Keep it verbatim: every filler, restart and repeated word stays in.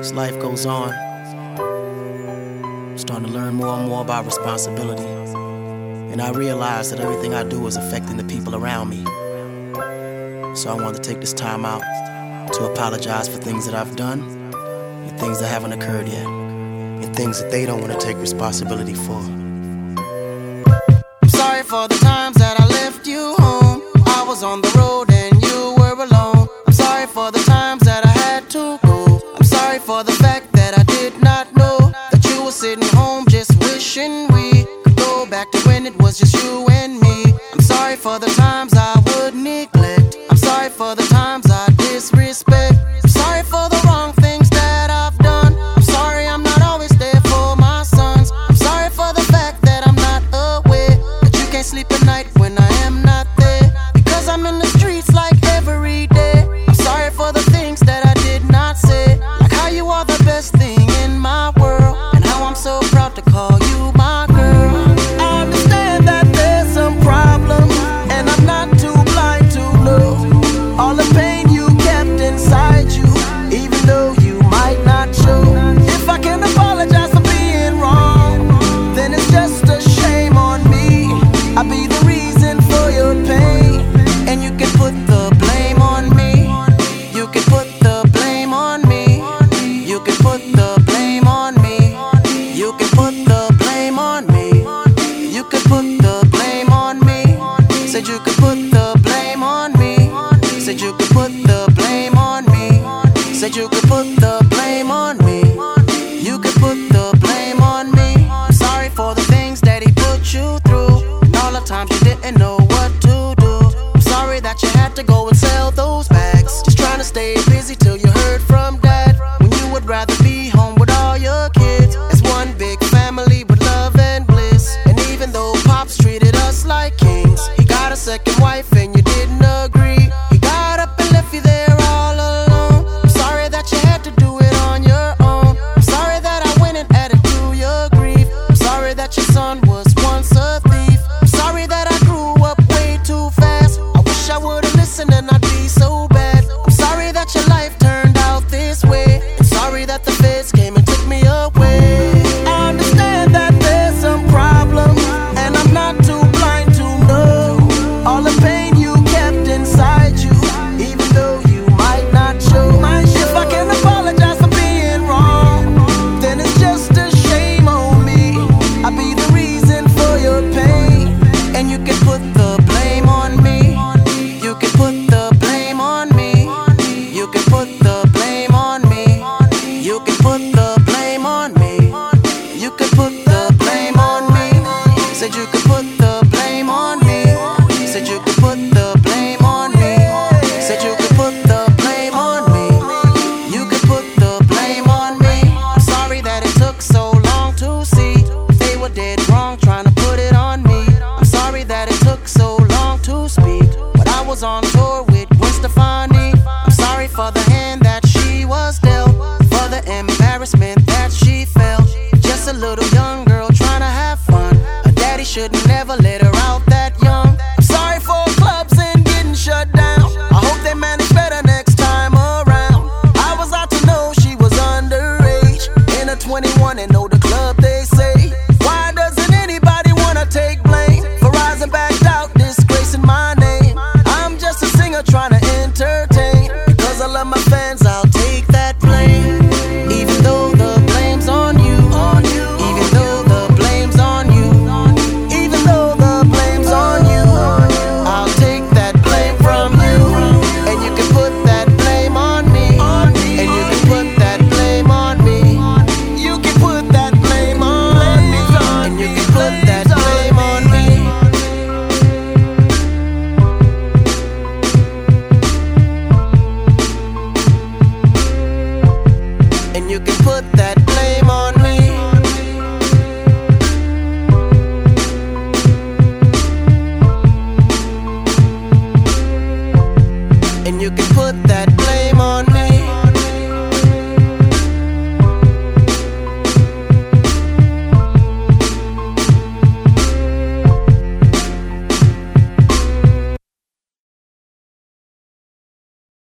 As life goes on, I'm starting to learn more and more about responsibility. And I realize that everything I do is affecting the people around me. So I want to take this time out to apologize for things that I've done and things that haven't occurred yet, and things that they don't want to take responsibility for. I'm sorry for the times that I left you home. I was on the road and you were alone. I'm sorry for the times that I had to go. I'm sorry for the fact that I did not know that you were sitting home just wishing we could go back to when it was just you and me. I'm sorry for the times I would neglect. I'm sorry for the times I disrespect. I'm sorry for the wrong things that I've done. I'm sorry I'm not always there for my sons. I'm sorry for the fact that I'm not aware that you can't sleep at night when I am not there, because I'm in the streets like every day. I'm sorry for the things that I did not say, like how you are the best thing in my world, and how I'm so proud to call you my girl. I understand that there's some problems, and I'm not too blind to know all the pain you kept inside you, even though you might not show. If I can apologize for being wrong, then it's just a shame on me. I'll be the reason for your pain, and you can put the blame on me. You can put the blame on me. You can put the blame on me. You can put the blame on me. You can put the blame on me. Said you could put the blame on me. Said you could put the blame on me. Said you could put the blame on me. You could put the blame on me. Sorry for the things that he put you through, and all the times you didn't know what to do. I'm sorry that you had to go and sell those bags, just trying to stay busy till you heard from dad, when you would rather be home with all your kids as one big family with love and bliss. And even though Pops treated us like kings, he got a second wife and you didn't agree. He got up and left you there all alone. I'm sorry that you had to do it on your own. I'm sorry that I went and added to your grief. I'm sorry that your son was once a thief. I'm sorry that I grew up way too fast. I wish I would've listened and I'd be so bad. I'm sorry that your life turned out this way, and sorry that the feds came and took me away. I understand that there's some problems, and I'm not too blind to know all the pain you kept inside you, even though you might not show. If I can apologize for being wrong, then it's just a shame on me. I'll be the reason for your pain, and you can put the blame on me. You can put the blame on me. You can put the blame on me. You can put the blame on me. You can put the blame on me. Said you could put the blame on me. Said you could put the blame on me. Said you could put the blame on me. You could put the blame on me. I'm sorry that it took so long to see they were dead wrong trying to put it on me. I'm sorry that it took so long to speak, but I was on tour with Gwen Stefani. I'm sorry for the hand that she was dealt, for the embarrassment that she felt. Just a little young girl trying to have fun. Her daddy should never let her out that young. I'm sorry for clubs and getting shut down. I hope they manage better next time around. I was out to know she was underage, in her twenty-one and know the club they say. Why doesn't anybody wanna take blame for rising back out, disgracing my name? I'm just a singer trying to entertain. Because I love my fans, I'll take that blame. Even though the blame's on you. Even though the blame's on you. Even though the blame's on you. I'll take that blame from you. And you can put that blame on me. And you can put that blame on me. You can put that blame on me. And you can put that blame on me. And you can put that blame on me. And you can put that blame on me.